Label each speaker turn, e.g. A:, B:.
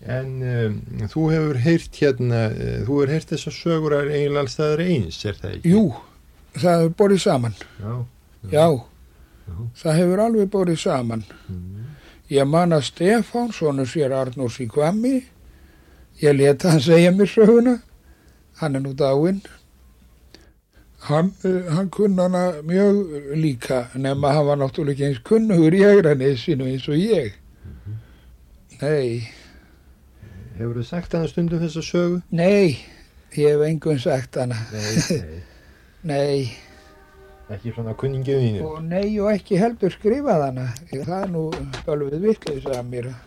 A: En þú hefur heyrt þessar sögur eiginlega alls staðar eins, það ekki?
B: Jú, það hefur borið saman. Já. Það hefur alveg borið saman. Ég man að Stefán, sonur sér Arnórs í Hvammi, ég lét hann segja mér söguna, hann nú dáinn. Hann kunni hana mjög líka, nema hann var náttúrulega ekki eins kunnugur í Hegranesinu eins og ég. Nei.
A: Hefur þú sagt hana stundum þessa sögu?
B: Nei, ég hef engum sagt hana.
A: Nei.
B: Nei.
A: Ekki svona kunningið þínu?
B: Og nei, og ekki heldur skrifað hana. Það nú alveg vitlaus að mér.